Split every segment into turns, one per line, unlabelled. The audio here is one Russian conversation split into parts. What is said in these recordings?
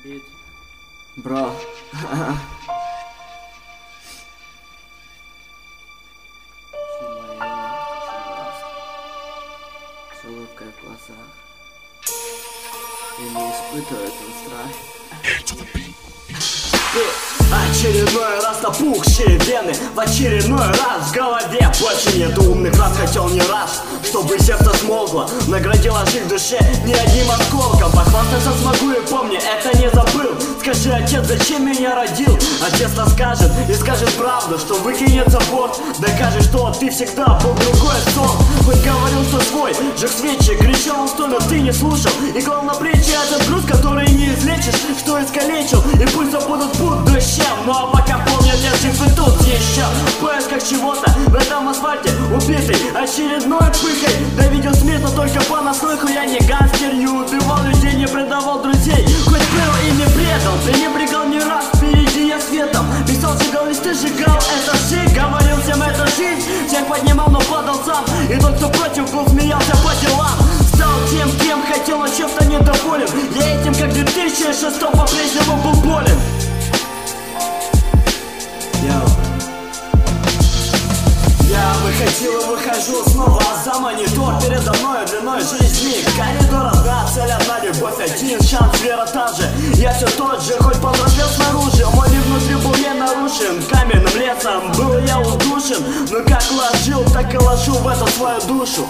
Beat. Bro. С улыбкой в глазах. И не испытываю этот страх.
Очередной раз напухшие вены, в очередной раз в голове больше нет умных раз, хотел не раз, чтобы сердце смолкло, наградила жизнь в душе не одним осколком. Похвастаться смогу и помни, это не забыл. Скажи, отец, зачем меня родил? Отец скажет и скажет правду, что выкинет за борт, докажет, что ты всегда был другой сон. Хоть говорил, что свой, жег свечи, кричал, что но ты не слушал, и клал на плечи этот груз, который не излечишь, что искалечил, и пусть забудут будущем. Ну а пока помнят, я жив и тут еще в поисках чего-то в этом асфальте, убитый очередной пыхой. Да видел смерть, но только понаслышку. Я не гангстер, не убивал людей, не предавал друзей, хоть был и не предал, пренебрегал не раз, впереди я светом писал, сжигал листы, сжигал, это жить. Говорил всем, это жизнь, всех поднимал, но падал сам, и тот, кто против был, смеялся по делам. Стал тем, кем хотел, но чем-то недоволен. Я этим, как 2006 по-прежнему был болен. Я выходил и выхожу снова за монитор передо мной длиной жизни. Коридор одна, цель одна, любовь, один шанс, вера та же. Я все тот же, хоть повзрослел снаружи, мой мир внутри был не нарушен. Каменным лесом был я удушен, но как ложил, так и ложу в эту свою душу.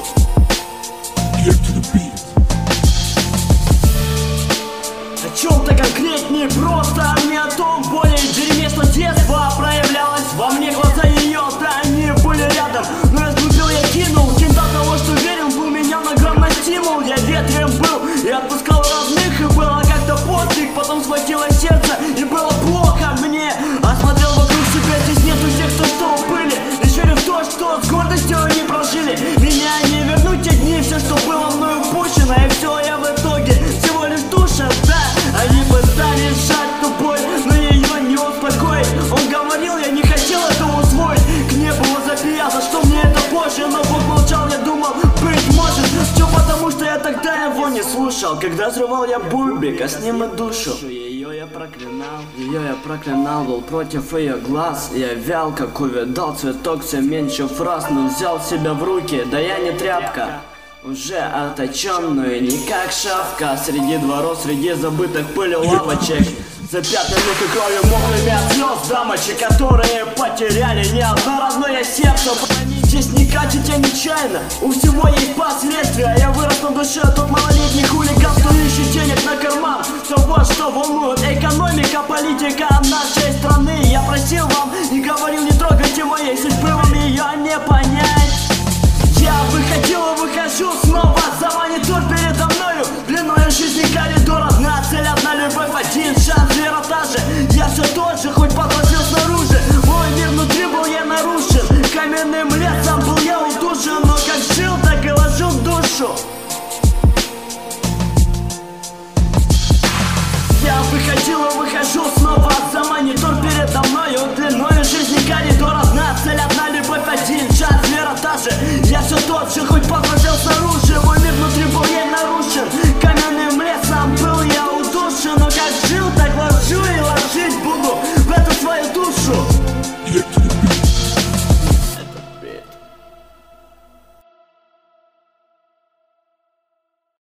О чем-то конкретнее, просто не о том, более дерьме, что детство проявлялось во мне. Глаза ее, да, они были рядом, но я сглупил, я кинул. Кем-то того, что верил, был меня на грамм на стимул. Я ветрем был и отпускал родных, и было как-то подвиг. Потом схватило сердце, и было плохо мне. Осмотрел вокруг себя, здесь нету тех, что были, лишь верю в то, что с гордостью они прожили. Меня не вернуть те дни, все, что было мною упущено, и все я в итоге всего лишь душа, да. Они пытались сжать ту боль, но ее не успокоить. Он говорил, я не хотел этого усвоить. К небу возопия, за что мне это позже. Но Бог молчал, я думал, быть может, все потому, что я тогда его не слушал. Когда взрывал я бульбик, а с ним и душу. Ее я проклинал, был против ее глаз. Я вял, как увядал цветок, все меньше фраз. Но взял себя в руки, да я не тряпка, уже оточенную, не как шавка. Среди дворов, среди забытых пыли лавочек, запятнанных и кровью мокрыми от слез дамочек, которые потеряли не одно родное сердце. Здесь не катить, а нечаянно, у всего есть последствия. Я вырос на душе, тот малолетний хулиган, кто ищет денег на карман. Все вот что волнует: экономика, политика нашей страны. Я просил вам, не говорил, не трогайте моей судьбы, вам ее не понять. Я выходил и выхожу снова